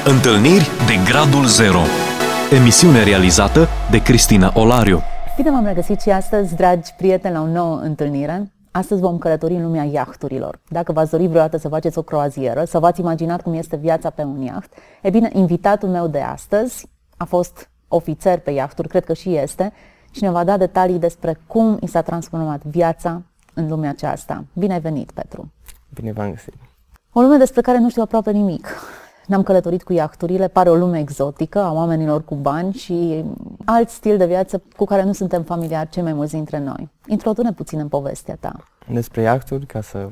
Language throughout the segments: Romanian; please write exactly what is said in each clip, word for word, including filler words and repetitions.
Întâlniri de Gradul Zero. Emisiune realizată de Cristina Olariu. Bine v-am regăsit și astăzi, dragi prieteni, la o nouă întâlnire. Astăzi vom călători în lumea iahturilor. Dacă v-ați dorit vreodată să faceți o croazieră, să v-ați imaginat cum este viața pe un iaht, e bine, invitatul meu de astăzi a fost ofițer pe iahturi, cred că și este, și ne va da detalii despre cum i s-a transformat viața în lumea aceasta. Bine ai venit, Petru! Bine v-am găsit! O lume despre care nu știu aproape nimic. Ne-am călătorit cu iahturile, pare o lume exotică a oamenilor cu bani și alt stil de viață cu care nu suntem familiari cei mai mulți dintre noi. Introdu-ne puțin în povestea ta. Despre iahturi, ca să,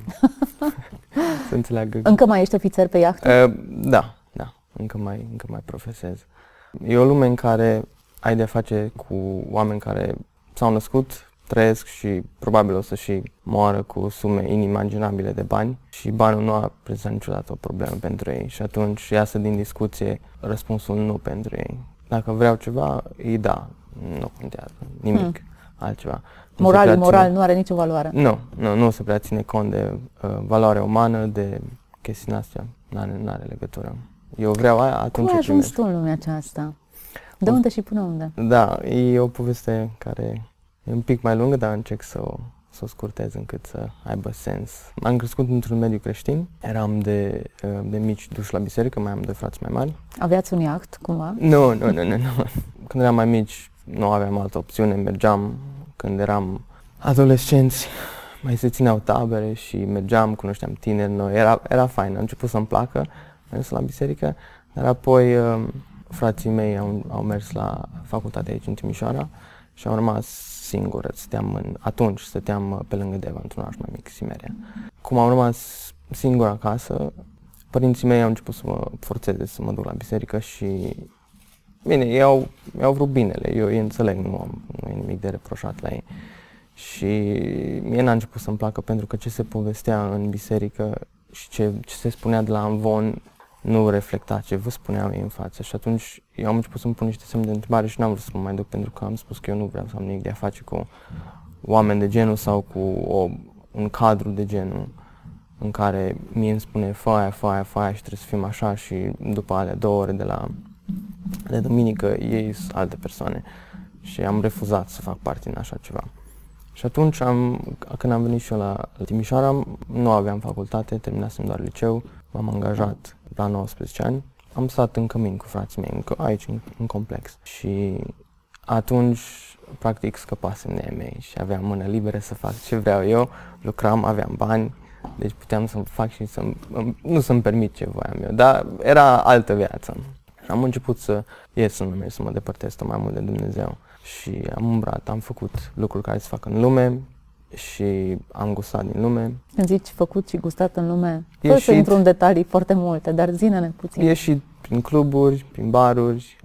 să înțeleagă. Încă mai ești ofițer pe iahturi? Uh, da, da, încă mai, încă mai profesez. E o lume în care ai de-a face cu oameni care s-au născut, trăiesc și probabil o să și moară cu sume inimaginabile de bani și banul nu a prezentat niciodată o problemă pentru ei și atunci iasă din discuție răspunsul nu pentru ei. Dacă vreau ceva, îi da, nu contează nimic hmm. altceva. Moral, moral ține... nu are nicio valoare. Nu, nu, nu se prea ține cont de uh, valoarea umană, de chestiile astea, n-are, n-are legătură. Eu vreau aia, atunci cum ai ajuns primesc. tu în lumea aceasta? De unde și până unde? Da, e o poveste care e un pic mai lungă, dar încerc să o, să o scurtez încât să aibă sens. M-am crescut într-un mediu creștin, eram de, de mici duși la biserică, mai am doi frați mai mari. Aveați un iaht, cumva? Nu, nu, nu, nu, nu. Când eram mai mici nu aveam altă opțiune, mergeam, când eram adolescenți, mai se țineau tabere și mergeam, cunoșteam tineri noi, era, era fain, a început să-mi placă, am mers la biserică, dar apoi frații mei au, au mers la facultate aici în Timișoara și am rămas singur, stăteam în, atunci stăteam pe lângă Deva, într-un oraș mai mic, Simeria. Cum am rămas singur acasă, părinții mei au început să mă forțeze să mă duc la biserică și, bine, ei au, ei au vrut binele, eu îi înțeleg, nu, am, nu e nimic de reproșat la ei. Și mie n-a început să-mi placă pentru că ce se povestea în biserică și ce, ce se spunea de la amvon nu reflecta ce vă spuneau ei în față și atunci eu am început să-mi pun niște semne de întrebare și n-am vrut să mă mai duc pentru că am spus că eu nu vreau să am nimic de a face cu oameni de genul sau cu o, un cadru de genul în care mie îmi spune fă aia, fă aia, fă aia și trebuie să fim așa și după alea două ore de la de duminică ei sunt alte persoane și am refuzat să fac parte din așa ceva. Și atunci, am, când am venit și eu la Timișoara, nu aveam facultate, terminasem doar liceu, m-am angajat la nouăsprezece ani. Am stat în cămin cu frații mei, aici, în, în complex. Și atunci, practic, scăpasem de ei mei și aveam mână liberă să fac ce vreau eu, lucram, aveam bani, deci puteam să fac și să nu să-mi permit ce voiam eu, dar era altă viață. Și am început să ies în lume, să mă depărtez tot mai mult de Dumnezeu. Și am umbrat, am făcut lucruri care se fac în lume și am gustat din lume. Când zici făcut și gustat în lume, fără să intru în detalii foarte multe, dar zi-ne puțin. Ieșit prin cluburi, prin baruri,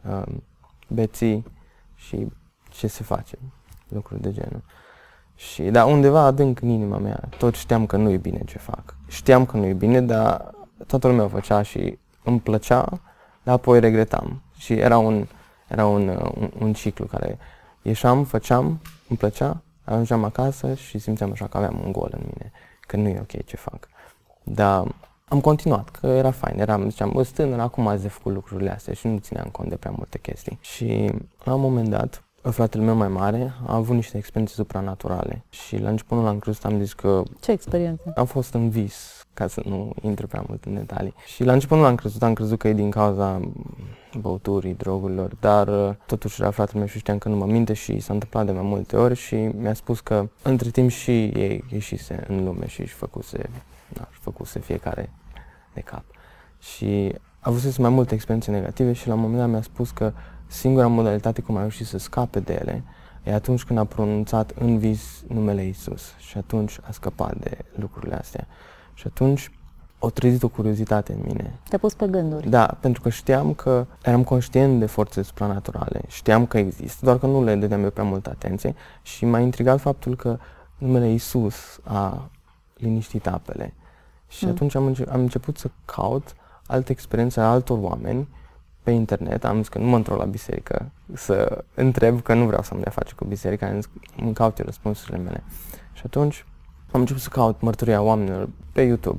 beții și ce se face, lucruri de genul. Și, dar undeva adânc în inima mea, tot știam că nu e bine ce fac. Știam că nu e bine, dar toată lumea o făcea și îmi plăcea, dar apoi regretam. Și era un, era un, un, un ciclu care ieșeam, făceam, îmi plăcea, ajungeam acasă și simțeam așa că aveam un gol în mine, că nu e ok ce fac. Dar am continuat, că era fain, eram, ziceam, bă, tânăr, acum ați de făcut lucrurile astea și nu țineam cont de prea multe chestii. Și la un moment dat, fratele meu mai mare a avut niște experiențe supranaturale și la început nu l-am crezut, am zis că... Ce experiențe? Am fost în vis, ca să nu intru prea mult în detalii. Și la început nu l-am crezut, am crezut că e din cauza băuturii, drogurilor, dar totuși era fratele meu și știam că nu mă minte și s-a întâmplat de mai multe ori și mi-a spus că între timp și ei ieșise în lume și își făcuse, da, își făcuse fiecare de cap. Și a avut mai multe experiențe negative și la un moment dat mi-a spus că singura modalitate cum a reușit să scape de ele e atunci când a pronunțat în vis numele Iisus și atunci a scăpat de lucrurile astea. Și atunci au trezit o curiozitate în mine. Te-a pus pe gânduri. Da, pentru că știam că eram conștient de forțe supranaturale, știam că există, doar că nu le dădeam eu prea multă atenție și m-a intrigat faptul că numele Iisus a liniștit apele. Și mm. atunci am, înce- am început să caut alte experiențe ale altor oameni pe internet, am zis că nu mă întorc la biserică să întreb, că nu vreau să am de-a face cu biserica, am zis că îmi caut eu răspunsurile mele. Și atunci am început să caut mărturia oamenilor pe YouTube,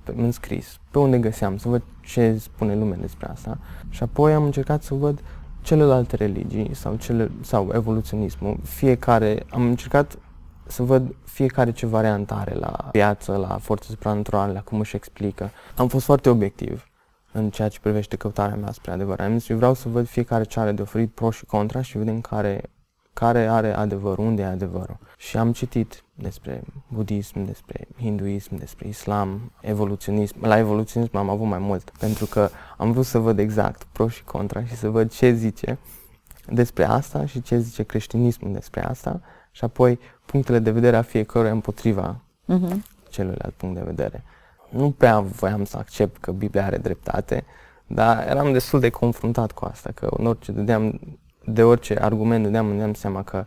pe, în scris, pe unde găseam, să văd ce spune lumea despre asta și apoi am încercat să văd celelalte religii sau, cele, sau evoluționismul, fiecare, am încercat să văd fiecare ce variantă are la viață, la forțe supranaturale, la cum își explică. Am fost foarte obiectiv în ceea ce privește căutarea mea spre adevăr. Am zis, eu vreau să văd fiecare ce are de oferit pro și contra și vedem care, care are adevărul, unde e adevărul. Și am citit despre budism, despre hinduism, despre islam, evoluționism. La evoluționism am avut mai mult, pentru că am vrut să văd exact pro și contra și să văd ce zice despre asta și ce zice creștinismul despre asta și apoi punctele de vedere a fiecăruia împotriva uh-huh. celuilalt punct de vedere. Nu prea voiam să accept că Biblia are dreptate, dar eram destul de confruntat cu asta, că în orice dădeam, de orice argument dădeam, îmi dădeam seama că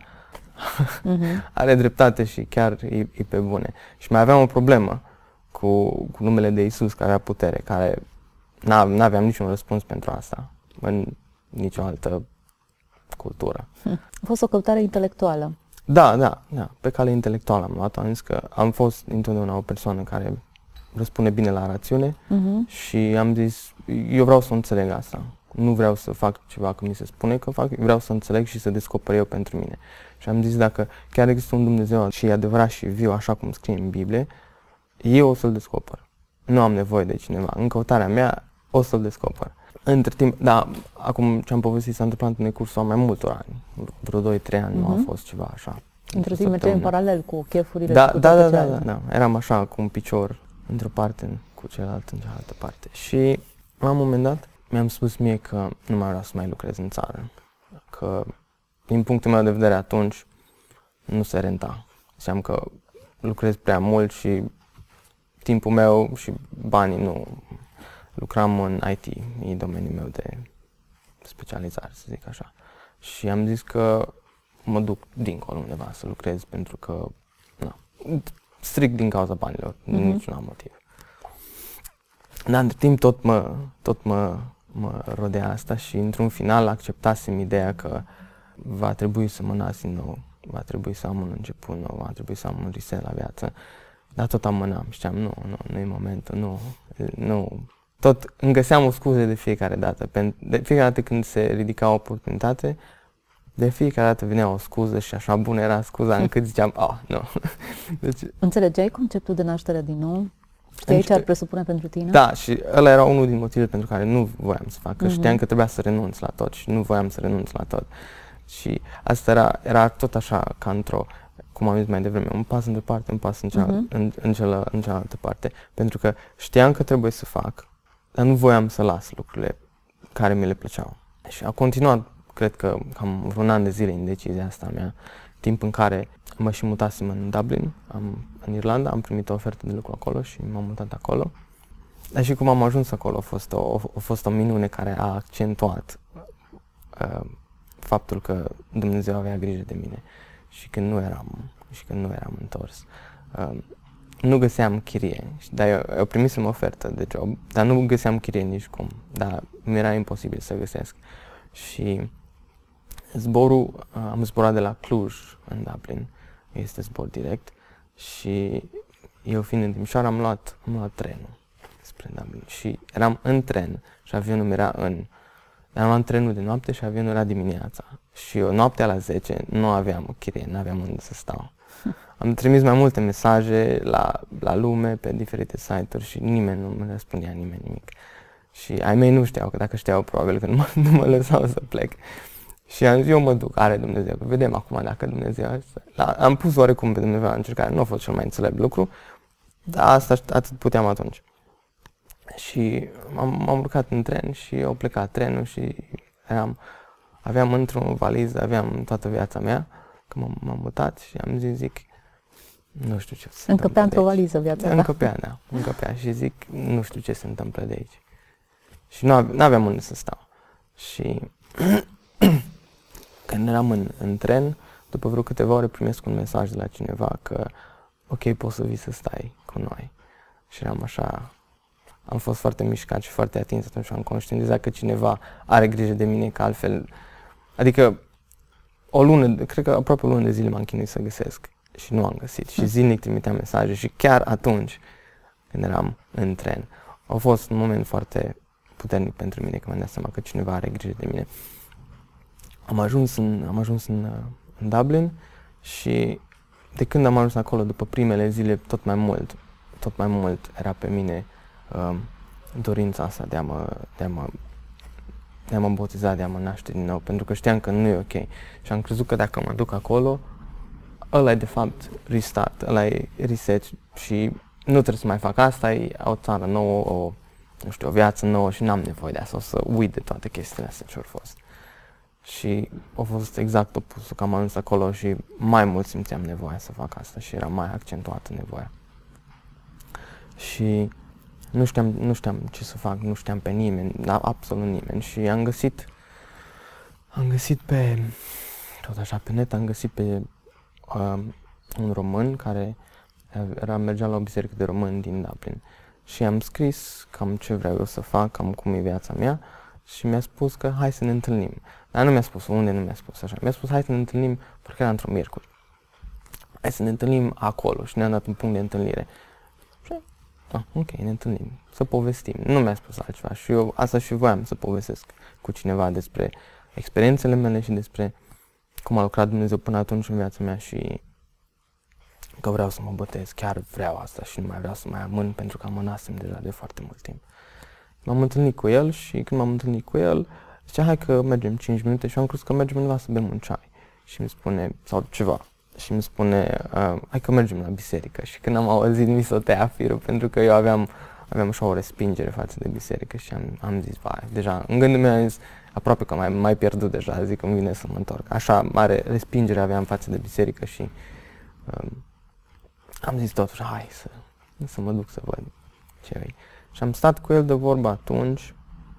uh-huh. are dreptate și chiar e, e pe bune. Și mai aveam o problemă cu, cu numele de Iisus, care avea putere, care n-aveam niciun răspuns pentru asta în nicio altă cultură. Hm. A fost o căutare intelectuală. Da, da, da. Pe cale intelectuală am luat-o. Am zis că am fost întotdeauna o persoană care răspunde bine la rațiune uh-huh. și am zis, eu vreau să înțeleg asta. Nu vreau să fac ceva că mi se spune că fac, vreau să înțeleg și să descoper eu pentru mine. Și am zis, dacă chiar există un Dumnezeu și e adevărat și viu, așa cum scrie în Biblie, eu o să-L descoper. Nu am nevoie de cineva. În căutarea mea o să-L descoper. Între timp, da, acum ce am povestit s-a întâmplat în decursul mai multor ani, vreo doi trei ani, uh-huh. nu a fost ceva așa. Între timp mergeai în paralel cu chefurile da, și cu da, da, da, da, da, eram așa cu un picior într-o parte, cu celălalt în cealaltă parte. Și la un moment dat mi-am spus mie că nu mai vreau să mai lucrez în țară, că din punctul meu de vedere atunci nu se renta. Ziceam că lucrez prea mult și timpul meu și banii nu. Lucram în I T, e domeniul meu de specializare, să zic așa. Și am zis că mă duc dincolo undeva să lucrez pentru că, na, strict din cauza banilor, uh-huh. niciun alt motiv. Dar între timp tot mă, tot mă, mă rodea asta și într-un final acceptasem ideea că va trebui să mă nasc din nou, va trebui să am un început nou, va trebui să am un reset la viață. Dar tot amânam, știam, nu, nu, nu e momentul, nu, nu. Tot îmi găseam o scuză de fiecare dată. De fiecare dată când se ridica o oportunitate, de fiecare dată venea o scuză și așa bună era scuza încât ziceam, ah, nu. Deci, înțelegeai conceptul de naștere din nou? Știai ce ar presupune pentru tine? Da, și ăla era unul din motivele pentru care nu voiam să fac, că uh-huh. știam că trebuia să renunț la tot și nu voiam să renunț la tot. Și asta era, era tot așa ca într-o, cum am zis mai devreme, un pas în parte, un pas în, cealaltă, uh-huh. în, în, ceală, în cealaltă parte. Pentru că știam că trebuie să fac, dar nu voiam să las lucrurile care mi le plăceau. Și a continuat, cred că cam vreun an de zile în decizia asta mea, timp în care mă și mutasem în Dublin, am, în Irlanda, am primit o ofertă de lucru acolo și m-am mutat acolo. Dar și cum am ajuns acolo a fost o, a fost o minune care a accentuat uh, faptul că Dumnezeu avea grijă de mine și că nu eram, și că nu eram întors. Uh, Nu găseam chirie, dar eu, eu primisem ofertă de job, dar nu găseam chirie nici cum, dar mi era imposibil să găsesc. Și zborul, am zburat de la Cluj în Dublin, este zbor direct, și eu fiind în Timișoara am luat, am luat trenul spre Dublin și eram în tren și avionul era în, am luat trenul de noapte și avionul era dimineața și eu noaptea la zece nu aveam chirie, nu aveam unde să stau. Am trimis mai multe mesaje la, la lume, pe diferite site-uri și nimeni nu mă răspundea, nimeni nimic. Și ai mei nu știau, că dacă știau probabil că nu mă, nu mă lăsau să plec. Și am zis, eu mă duc, are Dumnezeu, vedem acum dacă Dumnezeu... La, am pus oarecum pe Dumnezeu la încercare, nu a fost cel mai înțelept lucru, dar asta atât puteam atunci. Și m-am, m-am urcat în tren și au plecat trenul și eram, aveam într-o valiză, aveam toată viața mea, că m-am, m-am mutat și am zis, zic, nu știu ce se Încăpea într-o valiză viața ta. Încăpea, da, încăpea și zic, nu știu ce se întâmplă de aici. Și nu aveam unde să stau. Și când eram în, în tren, după vreo câteva ore primesc un mesaj de la cineva că ok, poți să vii să stai cu noi. Și eram așa, am fost foarte mișcat și foarte atins atunci și am conștientizat că cineva are grijă de mine, că altfel, adică o lună, cred că aproape o lună de zile m-am chinuit să găsesc și nu am găsit. Și zilnic trimiteam mesaje și chiar atunci când eram în tren. A fost un moment foarte puternic pentru mine, când mi-am dat seama că cineva are grijă de mine. Am ajuns în, am ajuns în, în Dublin și de când am ajuns acolo, după primele zile, tot mai mult, tot mai mult era pe mine uh, dorința asta de a mă, de a mă, de a mă botiza, de a mă naște din nou, pentru că știam că nu e ok. Și am crezut că dacă mă duc acolo, ăla e de fapt restart, ăla e reset și nu trebuie să mai fac asta, e o țară nouă, o, nu știu, o viață nouă și n-am nevoie de asta, o să uit de toate chestiile astea ce au fost. Și a fost exact opusul, că am ajuns acolo și mai mult simțeam nevoia să fac asta și era mai accentuată nevoia. Și nu știam, nu știam ce să fac, nu știam pe nimeni, absolut nimeni și am găsit, am găsit pe, tot așa pe net, am găsit pe uh, un român care era, mergea la o biserică de români din Dublin și am scris cam ce vreau eu să fac, cam cum e viața mea și mi-a spus că hai să ne întâlnim. Dar nu mi-a spus unde, nu mi-a spus așa, mi-a spus hai să ne întâlnim, parcă era într-un miercuri. Hai să ne întâlnim acolo și ne-a dat un punct de întâlnire. Și, ah, ok, ne întâlnim, să povestim. Nu mi-a spus altceva și eu asta și voiam să povestesc cu cineva despre experiențele mele și despre cum a lucrat Dumnezeu până atunci în viața mea și că vreau să mă botez, chiar vreau asta și nu mai vreau să mai amân pentru că amânasem deja de foarte mult timp. M-am întâlnit cu el și când m-am întâlnit cu el, zicea hai că mergem cinci minute și am crezut că mergem undeva să bem un ceai și îmi spune, sau ceva, și îmi spune uh, hai că mergem la biserică și când am auzit mi s-o tăia firul pentru că eu aveam, aveam așa o respingere față de biserică și am, am zis, vai, deja în gândul meu am zis, aproape că mai, mai pierdut deja, zic că îmi vine să mă întorc. Așa mare respingere aveam față de biserică și um, am zis totuși, hai să, să mă duc să văd ce e. Și am stat cu el de vorbă atunci,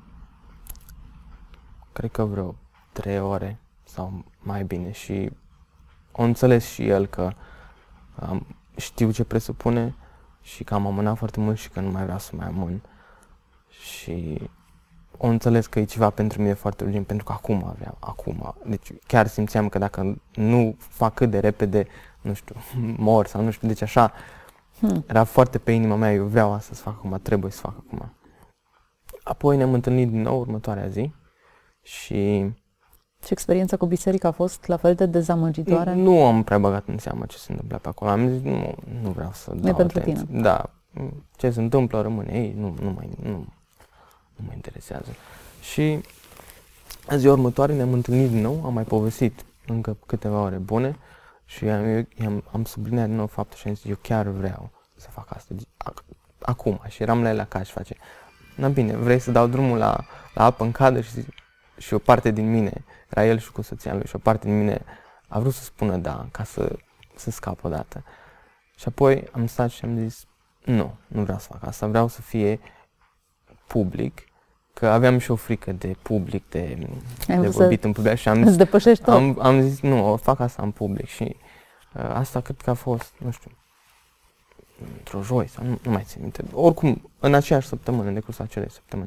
cred că vreo trei ore sau mai bine și o înțeles și el că um, știu ce presupune și că am amânat foarte mult și că nu mai vreau să mai amân. Și o înțeles că e ceva pentru mine foarte urgent, pentru că acum aveam, acum. Deci chiar simțeam că dacă nu fac cât de repede, nu știu, mor sau nu știu, deci așa, hmm. era foarte pe inima mea, eu vreau asta să fac acum, trebuie să fac acum. Apoi ne-am întâlnit din nou următoarea zi și... Și experiența cu biserica a fost la fel de dezamăgitoare? Nu am prea băgat în seamă ce se întâmplă pe acolo, am zis, nu, nu vreau să dau Nu pentru atenție. tine. Da, ce se întâmplă rămâne, ei, nu, nu, mai, nu, nu mă interesează. Și a ziua următoare ne-am întâlnit din nou, am mai povestit încă câteva ore bune și am, eu, am, am subliniat din nou faptul și am zis, eu chiar vreau să fac asta, acum. Și eram la el acasă și face, na bine, vrei să dau drumul la, la apă în cadă și, și o parte din mine, era el și cu soția lui și o parte din mine a vrut să spună da, ca să, să scap odată. Și apoi am stat și am zis, nu, nu vreau să fac asta, vreau să fie public, că aveam și o frică de public, de, de vorbit în public și am zis, am, am zis, nu, o fac asta în public și uh, asta cred că a fost, nu știu, într-o joi sau nu, nu mai țin minte, oricum în aceeași săptămână, în decursul acelei săptămâni.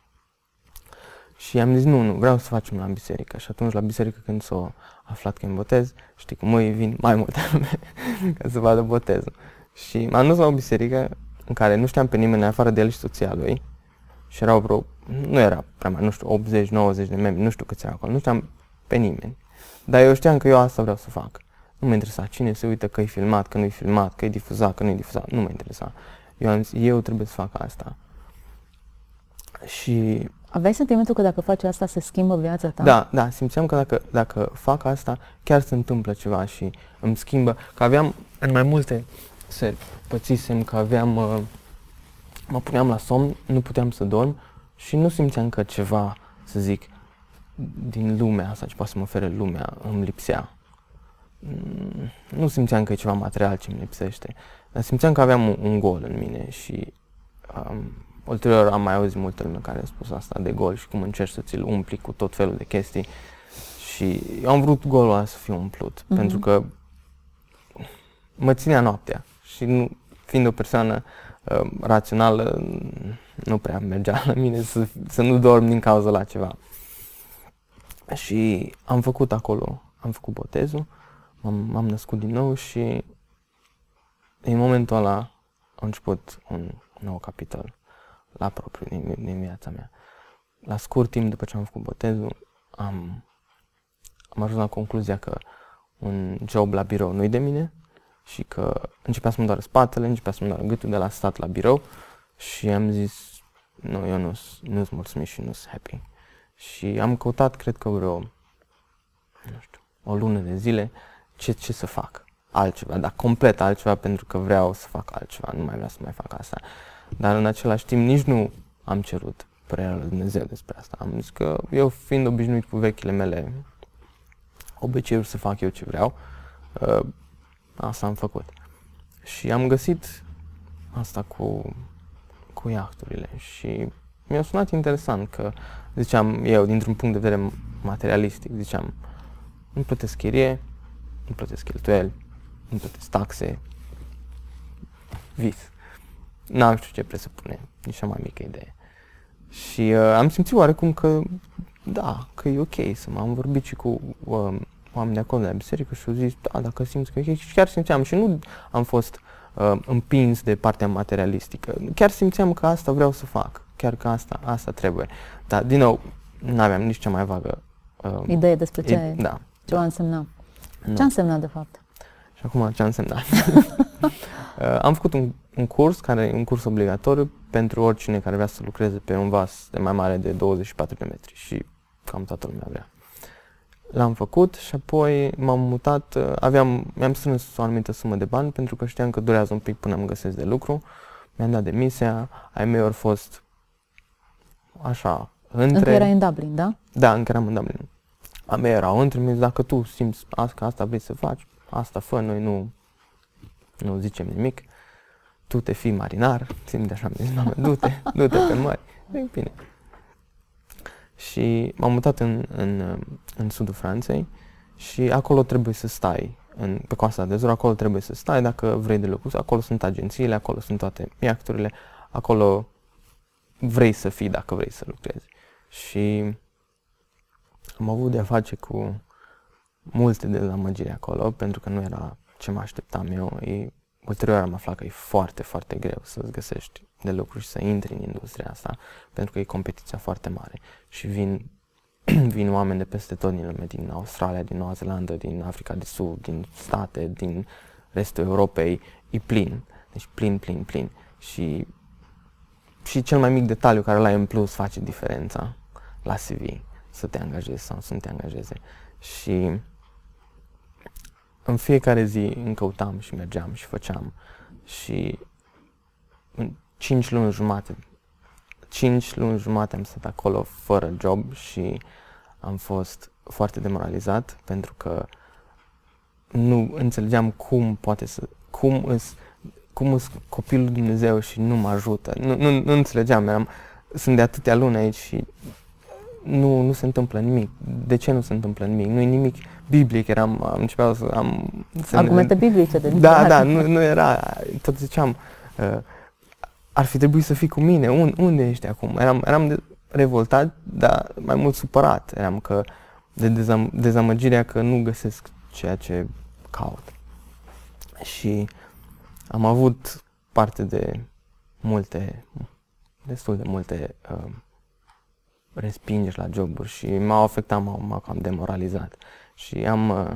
Și am zis, nu, nu, vreau să facem la biserică și atunci la biserică când s-a aflat că îmi botez, știi că măi vin mai multe lume ca să vadă botezul. Și m-am dus la o biserică în care nu știam pe nimeni afară de el și soția lui și erau vreo, nu era prea mai, nu știu, optzeci nouăzeci de membri, nu știu câți erau acolo, nu știam pe nimeni. Dar eu știam că eu asta vreau să fac. Nu mă interesa cine se uită, că e filmat, că nu e filmat, că e difuzat, că nu e difuzat, nu mă interesa. Eu am zis, eu trebuie să fac asta. Și... Aveai sentimentul că dacă faci asta se schimbă viața ta? Da, da, simțeam că dacă, dacă fac asta, chiar se întâmplă ceva și îmi schimbă, că aveam în mai multe seri, pățisem că aveam, uh, mă puneam la somn, nu puteam să dorm și nu simțeam că ceva, să zic, din lumea asta, ce poate să mă ofere lumea, îmi lipsea. Nu simțeam că e ceva material ce îmi lipsește, dar simțeam că aveam un, un gol în mine și um, ulterior am mai auzit multe lume care a spus asta de gol și cum încerci să ți-l umpli cu tot felul de chestii și eu am vrut golul ăla să fie umplut, mm-hmm. pentru că mă ținea noaptea și nu, fiind o persoană uh, rațională, nu prea mergea la mine să, să nu dorm din cauza la ceva. Și am făcut acolo, am făcut botezul, m-am, m-am născut din nou și în momentul ăla a început un, nou capitol la propriu din, din viața mea. La scurt timp după ce am făcut botezul, am, am ajuns la concluzia că un job la birou nu-i de mine și că începea să-mi doară spatele, începea să-mi doară gâtul de la stat la birou și am zis, nu, eu nu-s mulțumit și nu-s happy. Și am căutat, cred că vreo, nu știu, o lună de zile, ce, ce să fac, altceva, dar complet altceva, pentru că vreau să fac altceva, nu mai vreau să mai fac asta. Dar în același timp nici nu am cerut părerea lui Dumnezeu despre asta. Am zis că eu, fiind obișnuit cu vechile mele obiceiuri să fac eu ce vreau, asta am făcut. Și am găsit asta cu, cu iahturile și mi-a sunat interesant că, ziceam eu, dintr-un punct de vedere materialistic, ziceam, nu plătesc chirie, nu plătesc cheltuieli, nu plătesc taxe, vis. N-am știu ce presupune, nici cea mai mică idee. Și uh, am simțit oarecum că, da, că e ok să mă am vorbit și cu uh, oameni de acolo de la biserică și au zis, da, dacă simți că e ok, și chiar simțeam și nu am fost uh, împins de partea materialistică, chiar simțeam că asta vreau să fac, chiar că asta, asta trebuie. Dar, din nou, n-aveam nici cea mai vagă uh, idee despre ce, e, da, ce da. a însemnat. Nu. Ce a însemnat, de fapt? Și acum ce a însemnat? uh, am făcut un, un curs, care e un curs obligatoriu pentru oricine care vrea să lucreze pe un vas de mai mare de douăzeci și patru de metri și cam toată lumea vrea. L-am făcut și apoi m-am mutat, aveam, mi-am strâns o anumită sumă de bani pentru că știam că durează un pic până îmi găsesc de lucru. Mi-am dat demisia, ai mei au fost așa, între... Încă erai în Dublin, da? Da, încă eram în Dublin. A mei erau între, mi-au zis, dacă tu simți că asta vrei să faci, asta fă, noi nu, nu zicem nimic. Tu te fii marinar, țin de așa, mi-a zis, mama, du-te, du-te pe mări. Zic, bine. Și m-am mutat în, în, în sudul Franței și acolo trebuie să stai, în, pe Coasta de Azur, acolo trebuie să stai dacă vrei de lucru. Acolo sunt agențiile, acolo sunt toate iahturile, acolo vrei să fii dacă vrei să lucrezi. Și am avut de-a face cu multe dezamăgiri acolo, pentru că nu era ce mă așteptam eu. E, ulterior am aflat că e foarte, foarte greu să-ți găsești de lucru și să intri în industria asta, pentru că e competiția foarte mare și vin, vin oameni de peste tot din lume, din Australia, din Noua Zeelandă, din Africa de Sud, din state, din restul Europei, e plin, deci plin, plin, plin și, și cel mai mic detaliu care l-ai în plus face diferența la C V, să te angajezi sau să nu te angajeze. Și în fiecare zi îmi căutam și mergeam și făceam și în cinci luni jumate, cinci luni jumate am stat acolo fără job și am fost foarte demoralizat pentru că nu înțelegeam cum poate să, cum îs, cum îs copilul lui Dumnezeu și nu mă ajută, nu, nu, nu înțelegeam, eram, sunt de atâtea luni aici și nu, nu se întâmplă nimic. De ce nu se întâmplă nimic? Nu e nimic biblic, eram, am început să am... Argumente biblice de Da, da, nu, nu era, tot ziceam, uh, ar fi trebuit să fii cu mine, Un, unde ești acum? Eram, eram de, revoltat, dar mai mult supărat, eram că de dezam, dezamăgirea că nu găsesc ceea ce caut. Și am avut parte de multe, destul de multe uh, respingeri la joburi și m-au afectat, m-au, m-au cam demoralizat. Și am... Uh,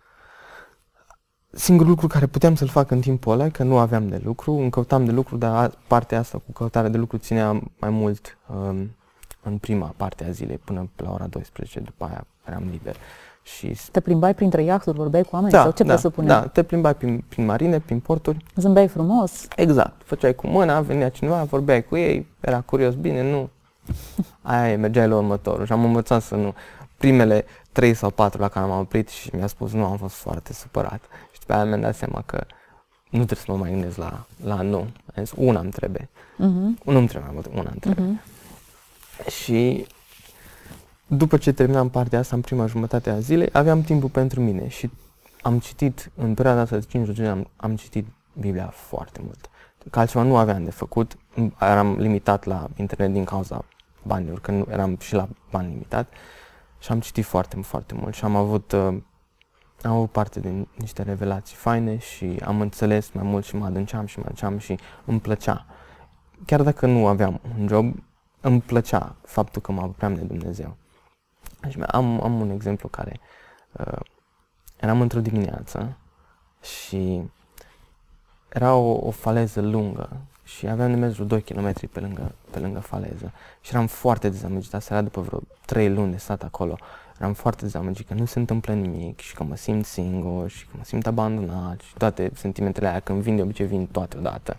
singurul lucru care puteam să-l fac în timpul ăla, că nu aveam de lucru, îmi căutam de lucru, dar partea asta cu căutarea de lucru ținea mai mult um, în prima parte a zilei, până la ora douăsprezece, după aia eram liber. Și... Te plimbai printre iahturi, vorbeai cu oameni da, sau ce da, presupuneai? Da, te plimbai prin, prin marine, prin porturi. Zâmbeai frumos? Exact, făceai cu mâna, venea cineva, vorbeai cu ei, era curios, bine, nu. Aia e, mergeai la următorul și am învățat să nu. Primele trei sau patru la care m-am oprit și mi-a spus nu, am fost foarte supărat. Și după aia mi-am dat seama că nu trebuie să mă mai gândesc la, la nu. Am zis, una îmi trebuie. Uh-huh. Nu îmi trebuie mai mult, una îmi trebuie. Uh-huh. Și după ce terminam partea asta, în prima jumătate a zilei, aveam timpul pentru mine și am citit, în perioada asta de cinci luni, am, am citit Biblia foarte mult. Că altceva nu aveam de făcut, eram limitat la internet din cauza banilor, că nu eram și la bani limitat. Și am citit foarte, foarte mult și am avut, uh, am avut parte de niște revelații faine și am înțeles mai mult și mă adânceam și mă adânceam și îmi plăcea. chiar dacă nu aveam un job, îmi plăcea faptul că mă apropiam de Dumnezeu. Și am, am un exemplu care, uh, eram într-o dimineață și era o, o faleză lungă și aveam de mers vreo doi kilometri pe lângă, pe lângă faleză și eram foarte dezamăgit. Asta era după vreo trei luni de stat acolo. Eram foarte dezamăgit că nu se întâmplă nimic și că mă simt singur și că mă simt abandonat și toate sentimentele aia, când vin de obicei vin toate odată.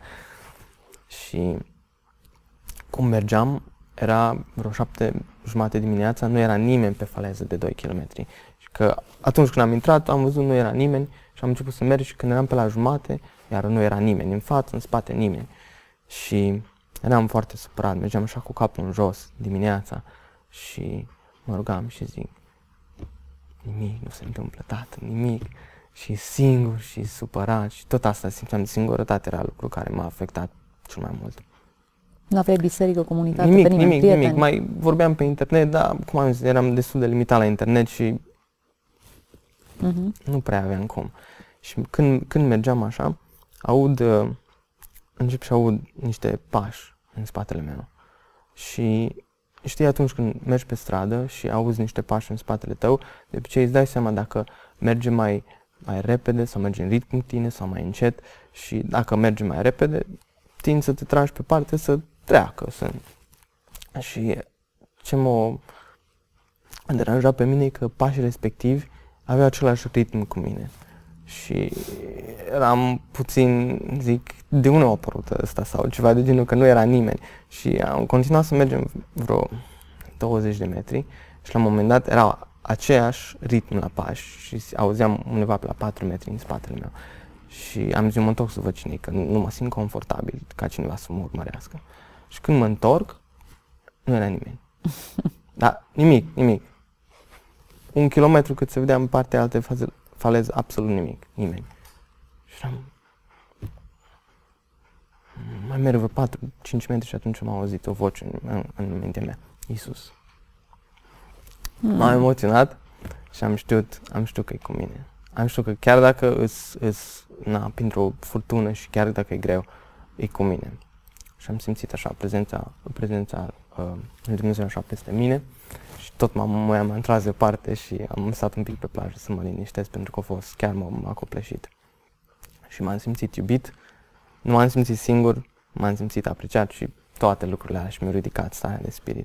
Și cum mergeam, era vreo șapte jumate dimineața, nu era nimeni pe faleză de doi kilometri. Și că atunci când am intrat, am văzut nu era nimeni și am început să merg și când eram pe la jumate, iar nu era nimeni, în față, în spate, nimeni. Și eram foarte supărat, mergeam așa cu capul în jos dimineața și mă rugam și zic, nimic nu se întâmplă, tată, nimic. Și singur și supărat și tot asta simțeam, de singurătate era lucru care m-a afectat cel mai mult. Nu aveai biserică, comunitate, nimic, pe nimeni, nimic, prieteni? nimic, mai vorbeam pe internet, dar cum am zis, eram destul de limitat la internet și uh-huh. nu prea aveam cum. Și când, când mergeam așa, aud, uh, încep și aud niște pași în spatele meu. Și știi, atunci când mergi pe stradă și auzi niște pași în spatele tău, de obicei îți dai seama dacă merge mai, mai repede sau merge în ritm cu tine sau mai încet și dacă merge mai repede, tinzi să te tragi pe parte să treacă. Să... Și ce m-a deranjat pe mine e că pașii respectivi aveau același ritm cu mine. Și eram puțin, zic, de unde a apărut ăsta sau ceva de genul, că nu era nimeni. Și am continuat să mergem vreo douăzeci de metri și la un moment dat era aceeași ritm la pași și auzeam undeva pe la patru metri în spatele meu. Și am zis, mă întorc să văd cine, că nu mă simt confortabil ca cineva să mă urmărească. Și când mă întorc, nu era nimeni. Da, nimic, nimic. Un kilometru cât se vedea în partea altă faleză, absolut nimic, nimeni. Și am... mai merg vreo patru cinci metri și atunci m-a auzit o voce în, în, în mintea mea. Iisus. Mm. M-am emoționat și am știut, am știut că e cu mine. Am știut că chiar dacă îs, îs na, printr-o furtună și chiar dacă e greu, e cu mine. Și am simțit așa prezența, prezența uh, lui Dumnezeu așa peste mine și tot m-am, m-am întras departe și am stat un pic pe plajă să mă liniștesc pentru că a fost, chiar m-am acopleșit. Și m-am simțit iubit, nu m-am simțit singur, m-am simțit apreciat și toate lucrurile alea și mi-au ridicat starea de spirit.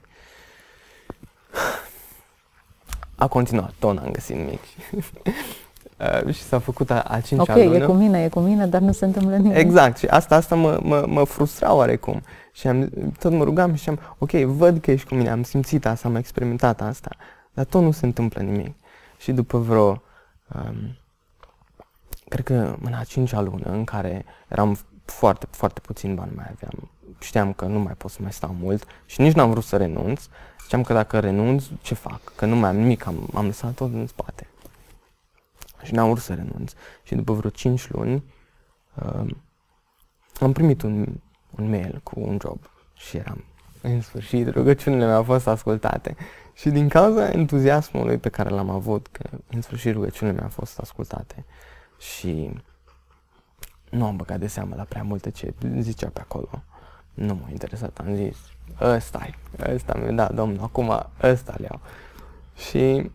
A continuat, tot n-am găsit nimic. Uh, și s-a făcut a, a cincea okay, lună. Ok, e cu mine, e cu mine, dar nu se întâmplă nimic. Exact, și asta, asta mă, mă, mă frustra oarecum. Și am, tot mă rugam și am, ok, văd că ești cu mine, am simțit asta, am experimentat asta, dar tot nu se întâmplă nimic. Și după vreo, um, cred că în a cincea lună, în care eram foarte, foarte puțin bani mai aveam, știam că nu mai pot să mai stau mult și nici n-am vrut să renunț, știam că dacă renunț, ce fac? Că nu mai am nimic, am, am lăsat tot în spate. Și n-am vrut să renunț. Și după vreo cinci luni uh, am primit un, un mail cu un job și eram, în sfârșit, rugăciunile mele au fost ascultate. Și din cauza entuziasmului pe care l-am avut, că în sfârșit rugăciunile mele au fost ascultate și nu am băgat de seamă la prea multe ce zicea pe acolo. Nu m-a interesat, am zis, ăsta-i, ăsta mi-a dat Domnul, acum ăsta le iau. Și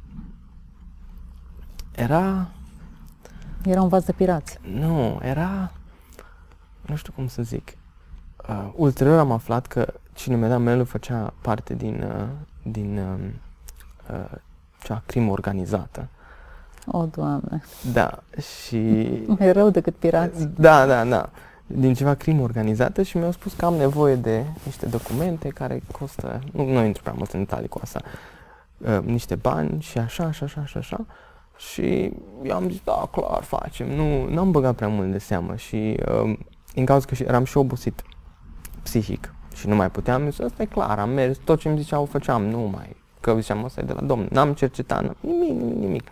era... Era un vas de pirați. Nu, era... Nu știu cum să zic. Uh, ulterior am aflat că cine mi-a dat mail-ul făcea parte din, uh, din uh, uh, cea crimă organizată. O, Doamne. Da, și... Mai rău decât pirați. Da, da, da. Din ceva crimă organizată și mi-au spus că am nevoie de niște documente care costă... Nu, nu intru prea mult în detalii cu asta. Uh, niște bani și așa, și așa, și așa. Și eu am zis, da, clar, facem. Nu, n-am băgat prea mult de seamă și uh, din cauza că eram și obosit psihic și nu mai puteam, zis, asta e clar, am mers, tot ce îmi ziceau făceam, nu mai, că ziceam, ăsta e de la Domnul, n-am cercetat, n-am, nimic, nimic, nimic.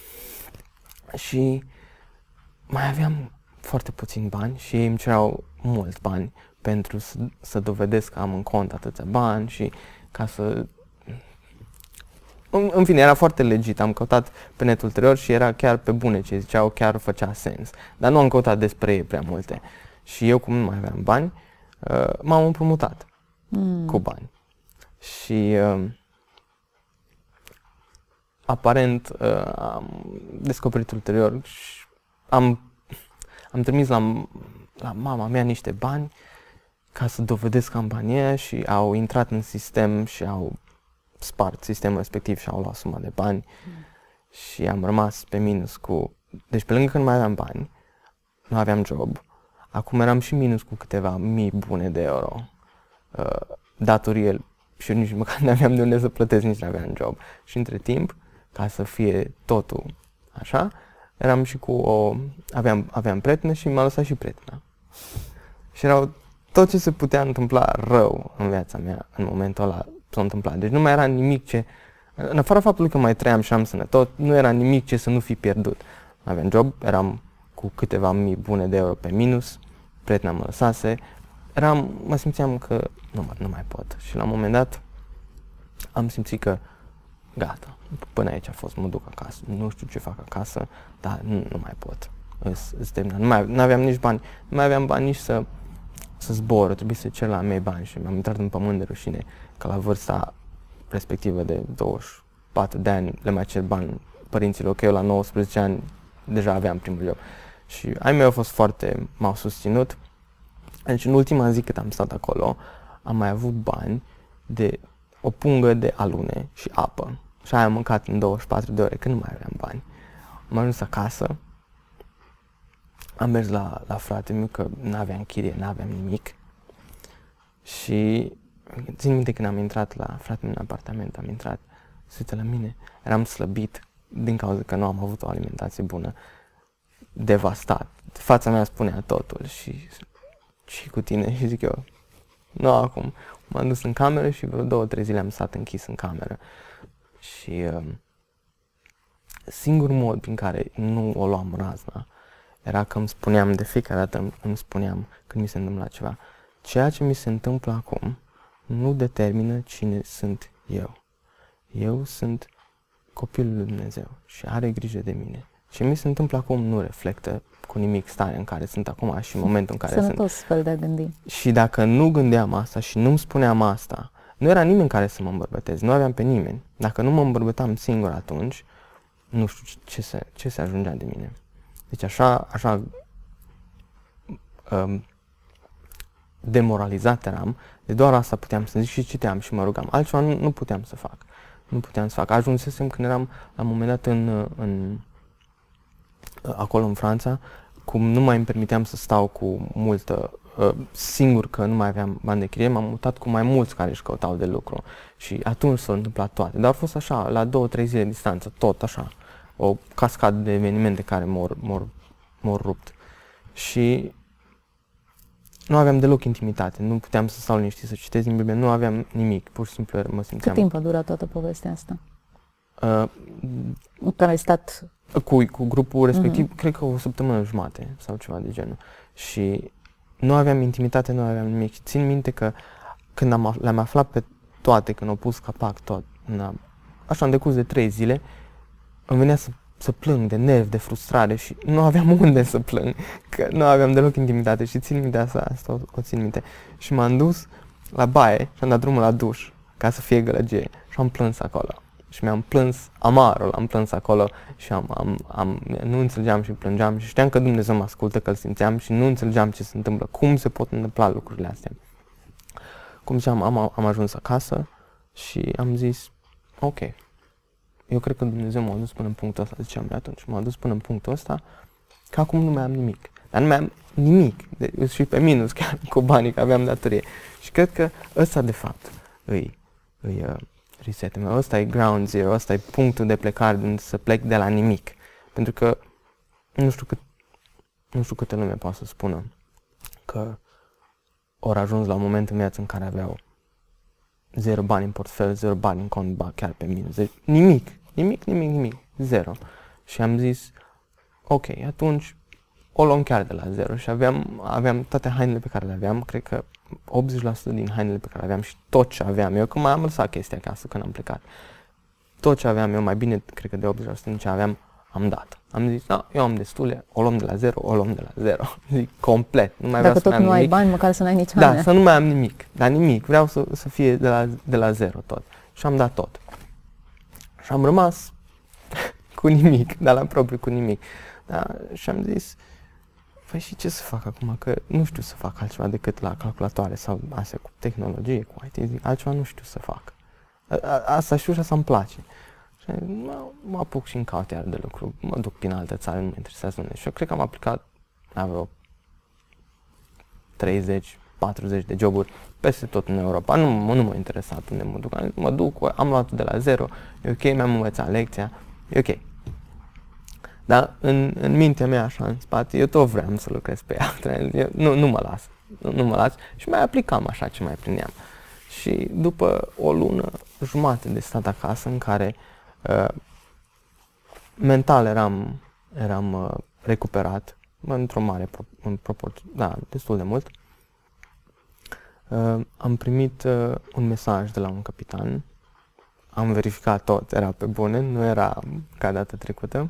Și mai aveam foarte puțini bani și ei îmi cereau mulți bani pentru să, să dovedesc că am în cont atâția bani și ca să... În, în fine, era foarte legit, am căutat pe net ulterior și era chiar pe bune ce ziceau, chiar făcea sens. Dar nu am căutat despre ei prea multe. Și eu, cum nu mai aveam bani, uh, m-am împrumutat Mm. cu bani. Și uh, aparent uh, am descoperit ulterior și am, am trimis la, la mama mea niște bani ca să dovedesc că am banii aia și au intrat în sistem și au spart sistemul respectiv și au luat suma de bani mm. și am rămas pe minus cu... Deci pe lângă că nu mai aveam bani, nu aveam job, acum eram și minus cu câteva mii bune de euro uh, datorie și eu nici măcar nu aveam de unde să plătesc, nici nu aveam job. Și între timp, ca să fie totul așa, eram și cu o... aveam, aveam prietenă și m-a lăsat și prietena. Și erau tot ce se putea întâmpla rău în viața mea în momentul ăla s-a întâmplat. Deci nu mai era nimic ce... În afară faptului că mai trăiam și am sănătos, nu era nimic ce să nu fi pierdut. Nu aveam job, eram cu câteva mii bune de euro pe minus, prietena mă lăsase, eram, mă simțeam că nu, nu mai pot. Și la un moment dat am simțit că gata, până aici a fost, mă duc acasă, nu știu ce fac acasă, dar nu, nu mai pot. Îs terminat. Nu mai nu aveam nici bani, nu mai aveam bani nici să, să zbor, trebuie să cer la mei bani și m-am intrat în pământ de rușine că la vârsta respectivă de douăzeci și patru de ani le mai cer bani părinților, că eu la nouăsprezece ani deja aveam primul job. Și ai mei au fost foarte, m-au susținut. Deci în ultima zi cât am stat acolo, am mai avut bani de o pungă de alune și apă. Și aia am mâncat în douăzeci și patru de ore, când nu mai aveam bani. Am ajuns acasă, am mers la, la fratele meu, că n-aveam chirie, n-aveam nimic. Și țin minte când am intrat la fratele meu în apartament, am intrat, se uită la mine, eram slăbit din cauza că nu am avut o alimentație bună, devastat. Fața mea spunea totul și și cu tine și zic eu, nu acum. M-am dus în cameră și vreo două, trei zile am stat închis în cameră. Și uh, singurul mod prin care nu o luam razna era că îmi spuneam, de fiecare dată îmi, îmi spuneam când mi se întâmpla ceva, ceea ce mi se întâmplă acum nu determină cine sunt eu. Eu sunt copilul lui Dumnezeu și are grijă de mine. Ce mi se întâmplă acum nu reflectă cu nimic starea în care sunt acum și în momentul în care Sănătos sunt. fel de a gândi. Și dacă nu gândeam asta și nu-mi spuneam asta, nu era nimeni care să mă îmbărbătez, nu aveam pe nimeni. Dacă nu mă îmbărbătam singur atunci, nu știu ce se, ce se ajungea de mine. Deci așa, așa um, demoralizat eram, de doar asta puteam să zic și citeam și mă rugam. Altceva nu, nu puteam să fac. Nu puteam să fac. Ajunsesem când eram la un moment dat în, în acolo în Franța, cum nu mai îmi permiteam să stau cu multă, uh, singur că nu mai aveam bani de chirie, m-am mutat cu mai mulți care își căutau de lucru și atunci s-au întâmplat toate, dar au fost așa, la două, trei zile distanță, tot așa, o cascadă de evenimente care m-au, m-au, m-au rupt și nu aveam deloc intimitate, nu puteam să stau liniștit să citesc din Biblie, nu aveam nimic, pur și simplu mă simțeam. Cât timp a durat toată povestea asta? Uh, în care ai stat... Cu, cu grupul respectiv, Mm-hmm. cred că o săptămână jumate sau ceva de genul. Și nu aveam intimitate, nu aveam nimic. Țin minte că când am, le-am aflat pe toate, când au pus capac tot, na, așa în decurs de trei zile, îmi venea să, să plâng de nervi, de frustrare și nu aveam unde să plâng, că nu aveam deloc intimitate și țin minte asta, asta o, o țin minte. Și m-am dus la baie și am dat drumul la duș ca să fie gălăgie și am plâns acolo. Și mi-am plâns amarul, am plâns acolo și am, am, am, nu înțelegeam și plângeam și știam că Dumnezeu mă ascultă, că îl simțeam și nu înțelegeam ce se întâmplă, cum se pot întâmpla lucrurile astea. Cum ziceam, am, am ajuns acasă și am zis, ok, eu cred că Dumnezeu m-a dus până în punctul ăsta, ziceam de atunci, m-a dus până în punctul ăsta, că acum nu mai am nimic. Dar nu mai am nimic, de, și pe minus chiar cu banii, că aveam datorie. Și cred că ăsta de fapt îi, îi reset-ul meu, ăsta e ground zero, ăsta e punctul de plecare unde să plec de la nimic. Pentru că nu știu cât, nu știu câte lume poate să spună că ori ajuns la un moment în viață în care aveau zero bani în portfel, zero bani în cont, ba chiar pe mine, deci nimic, nimic, nimic, nimic, zero. Și am zis, ok, atunci o luăm chiar de la zero și aveam, aveam toate hainele pe care le aveam, cred că optzeci la sută din hainele pe care le aveam și tot ce aveam eu, că mai am lăsat chestia acasă când am plecat. Tot ce aveam eu, mai bine, cred că de optzeci la sută din ce aveam, am dat. Am zis, da, eu am destule, o luăm de la zero, o luăm de la zero. Zic, complet. Nu mai Dacă vreau să tot mai am nu ai nimic. bani, măcar să n-ai nici Da, haine. să nu mai am nimic, dar nimic. Vreau să, să fie de la, de la zero tot. Și am dat tot. Și am rămas cu nimic, dar la propriu cu nimic. Da? Și am zis, păi și ce să fac acum? Că nu știu să fac altceva decât la calculatoare sau astea cu tehnologie, cu I T. Zic, altceva nu știu să fac. A, a, asta știu și asta îmi place. Și mă, mă apuc și în caut iar de lucru, mă duc prin altă țară, nu mă interesează unde. Și eu cred că am aplicat la vreo treizeci patruzeci de joburi peste tot în Europa. Nu, mă, nu m-a interesat unde mă duc. Mă duc, am luat de la zero, e ok, mi-am învățat lecția, e ok. Dar în, în mintea mea, așa, în spate, eu tot vreau să lucrez pe ea. Eu, nu, nu mă las, nu, nu mă las. Și mai aplicam așa ce mai prindeam. Și după o lună jumate de stat acasă, în care uh, mental eram, eram uh, recuperat, într-o mare pro- în proporție, da, destul de mult, uh, am primit uh, un mesaj de la un capitan. Am verificat tot, era pe bune, nu era ca data trecută.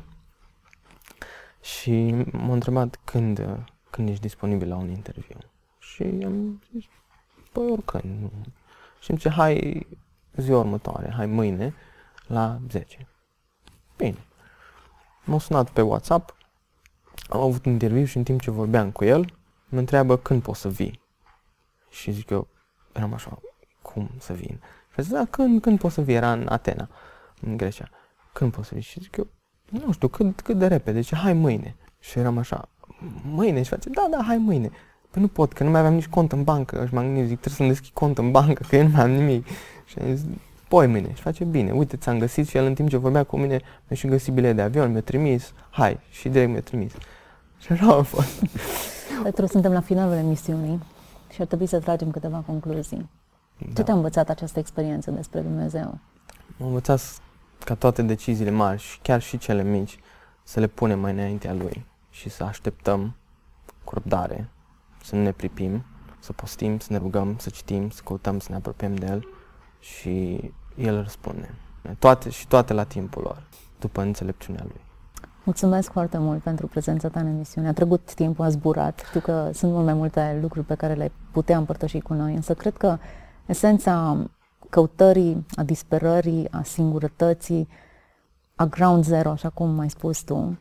Și m-a întrebat când, uh, când ești disponibil la un interviu. Și am zis, păi oricând. Și îmi zice, hai ziua următoare, hai mâine la zece. Bine. M-a sunat pe WhatsApp, am avut un interviu și în timp ce vorbeam cu el, mă întreabă când poți să vii. Și zic eu, eram așa, cum să vin? Și a zis, da, când, când poți să vii? Era în Atena, în Grecia. Când poți să vii? Și zic eu, nu știu, cât, cât de repede. Zice, hai mâine. Și eram așa, mâine? Și face, da, da, hai mâine. Păi nu pot, că nu mai aveam nici cont în bancă. Și m-am gândit, zic, trebuie să-mi deschid cont în bancă, că eu nu mai am nimic. Și am zis, poi mâine. Și face, bine, uite, ți-am găsit. Și el în timp ce vorbea cu mine, mi-a și găsit bilet de avion, mi-a trimis, hai, și direct mi-a trimis. Și așa a fost. Petru, suntem la finalul emisiunii și ar trebui să tragem câteva concluzii. Da. Ce te-a învățat această experiență despre Dumnezeu? M-a învățat ca toate deciziile mari și chiar și cele mici să le punem mai înaintea Lui și să așteptăm cu răbdare, să nu ne pripim, să postim, să ne rugăm, să citim, să căutăm, să ne apropiem de El și El răspunde. Toate și toate la timpul lor, după înțelepciunea Lui. Mulțumesc foarte mult pentru prezența ta în emisiune. A trecut timpul, a zburat. Știu că sunt mult mai multe lucruri pe care le putea împărtăși cu noi, însă cred că esența căutării, a disperării, a singurătății, a ground zero, așa cum ai spus tu,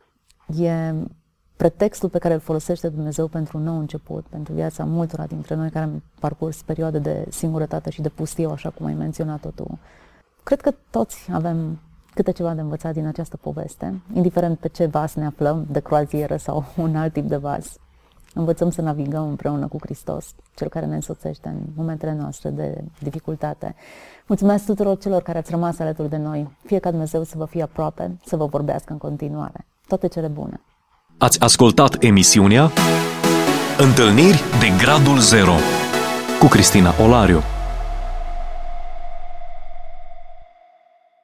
e pretextul pe care îl folosește Dumnezeu pentru un nou început, pentru viața multora dintre noi care am parcurs perioade de singurătate și de pustiu, așa cum ai menționat-o tu. Cred că toți avem câte ceva de învățat din această poveste, indiferent pe ce vas ne aflăm, de croazieră sau un alt tip de vas. Învățăm să navigăm împreună cu Hristos, Cel care ne însoțește în momentele noastre de dificultate. Mulțumesc tuturor celor care ați rămas alături de noi. Fie ca Dumnezeu să vă fie aproape, să vă vorbească în continuare. Toate cele bune! Ați ascultat emisiunea Întâlniri de Gradul Zero cu Cristina Olariu.